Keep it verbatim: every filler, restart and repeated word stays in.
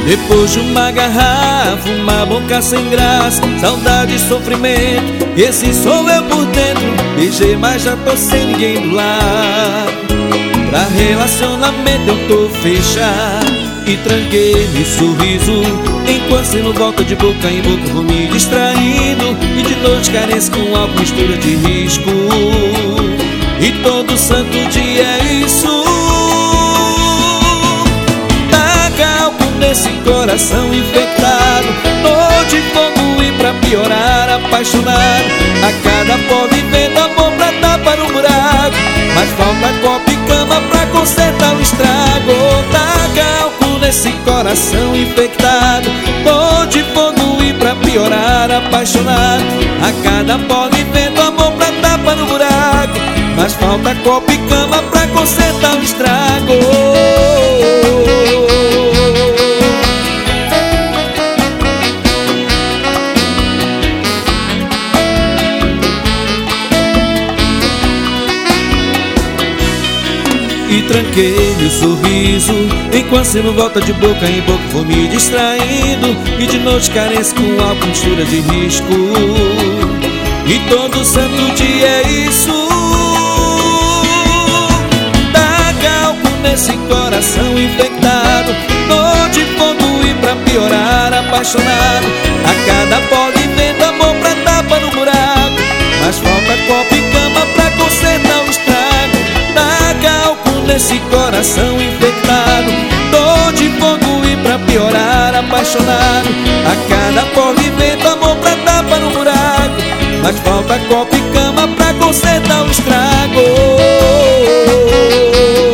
Depois de uma garrafa, uma boca sem graça, saudade e sofrimento, esse sou eu por dentro. Beijei, mas já tô sem ninguém do lado. Pra relacionamento eu tô fechado e tranquei meu sorriso, enquanto você não volta de boca em boca, vou me distraindo. E de noite carência com álcool, mistura de risco, e todo santo dia é isso. Taca álcool nesse coração infectado, tô de fogo e pra piorar apaixonado. A cada pó vivendo amor pra tapar no buraco, mas falta copo e cama pra consertar o estrago. Taca álcool nesse coração infectado, tô de fogo e pra piorar apaixonado. A cada pó vivendo amor pra tapar no buraco, mas falta copo e cama pra consertar o estrago. E tranquei meu sorriso, enquanto você não volta de boca em boca, vou me distraindo. E de noite carência com álcool, mistura de risco, e todo santo dia é isso. Taca álcool nesse coração infectado, tô de fogo e pra piorar apaixonado. A cada pó vivendo amor pra tapa no buraco, mas falta copo e cama pra consertar o estrago. Taca álcool nesse coração infectado, tô de fogo e pra piorar apaixonado. A cada pó vivendo amor pra tapa no buraco, mas falta copo e cama pra consertar o estrago.